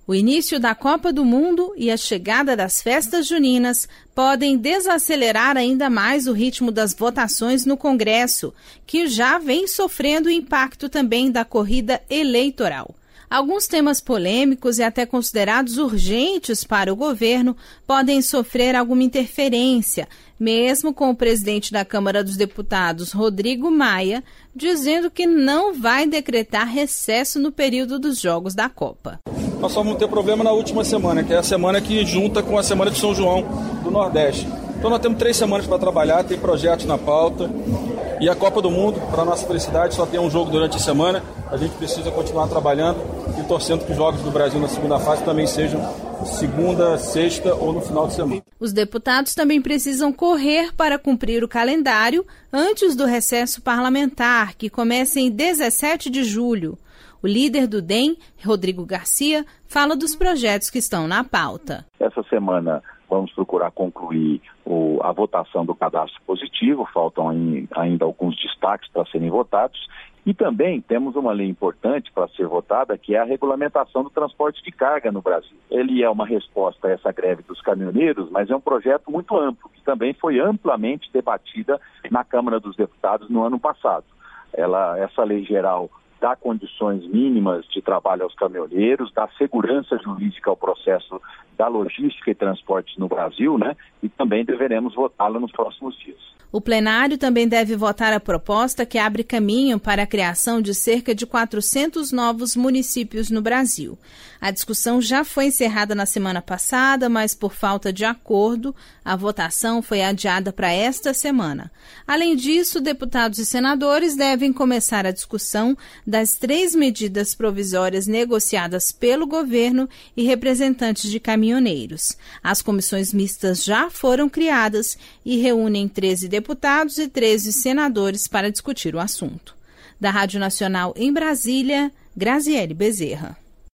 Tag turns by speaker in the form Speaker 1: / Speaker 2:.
Speaker 1: O início da Copa do Mundo e a chegada das festas juninas podem desacelerar ainda mais o ritmo das votações no Congresso, que já vem sofrendo o impacto também da corrida eleitoral. Alguns temas polêmicos e até considerados urgentes para o governo podem sofrer alguma interferência, mesmo com o presidente da Câmara dos Deputados, Rodrigo Maia, dizendo que não vai decretar recesso no período dos Jogos da Copa.
Speaker 2: Nós só vamos ter problema na última semana, que é a semana que junta com a semana de São João do Nordeste. Então nós temos 3 semanas para trabalhar, tem projetos na pauta. E a Copa do Mundo, para nossa felicidade, só tem um jogo durante a semana. A gente precisa continuar trabalhando e torcendo que os jogos do Brasil na segunda fase também sejam segunda, sexta ou no final de semana.
Speaker 1: Os deputados também precisam correr para cumprir o calendário antes do recesso parlamentar, que começa em 17 de julho. O líder do DEM, Rodrigo Garcia, fala dos projetos que estão na pauta.
Speaker 3: Essa semana vamos procurar concluir a votação do cadastro positivo, faltam ainda alguns destaques para serem votados. E também temos uma lei importante para ser votada, que é a regulamentação do transporte de carga no Brasil. Ele é uma resposta a essa greve dos caminhoneiros, mas é um projeto muito amplo, que também foi amplamente debatida na Câmara dos Deputados no ano passado. Essa lei geral dá condições mínimas de trabalho aos caminhoneiros, dá segurança jurídica ao processo da logística e transporte no Brasil, né? E também deveremos votá-la nos próximos dias.
Speaker 1: O plenário também deve votar a proposta que abre caminho para a criação de cerca de 400 novos municípios no Brasil. A discussão já foi encerrada na semana passada, mas por falta de acordo, a votação foi adiada para esta semana. Além disso, deputados e senadores devem começar a discussão das 3 medidas provisórias negociadas pelo governo e representantes de caminhoneiros. As comissões mistas já foram criadas e reúnem 13 deputados e 13 senadores para discutir o assunto. Da Rádio Nacional em Brasília, Graziele Bezerra.